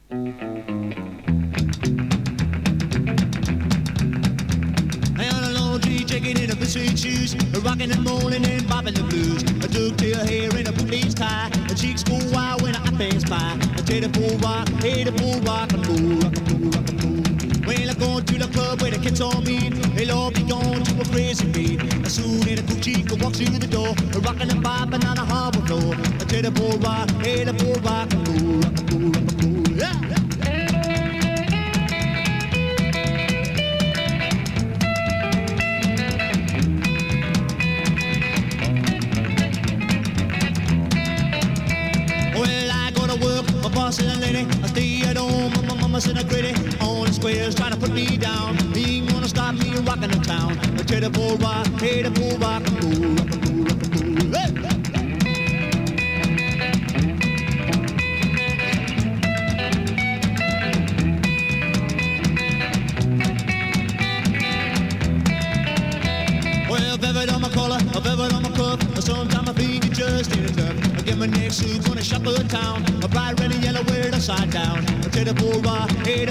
Shaking in a suede shoes, rocking and rolling and bopping the blues. I took to her hair in a bootlace tie, her cheeks go wild when I pass by. I take the full rock, hey the full rock and roll, rock and roll, rock and roll. Well, I go to the club where the kids all meet, they'll all be gone to a crazy beat. As soon as the cool chica walks through the door, rocking and bopping on the harbor floor. I take the full rock, hey the full rock and roll, rock and roll, rock and roll. Yeah. Boss and a lady, I stay at home, my mama's in a gritty. On the squares trying to put me down. He ain't gonna stop me rocking the town. I tell the bull rock, hey the bull rock and roll, rock and roll, rock and roll. Hey! Well, velvet on my collar, a velvet on my cuff. Sometimes my feet get just in enough. I get my neck suit, gonna shop the town. A bright red and yellow wear it upside down. I tell the bull rock, hey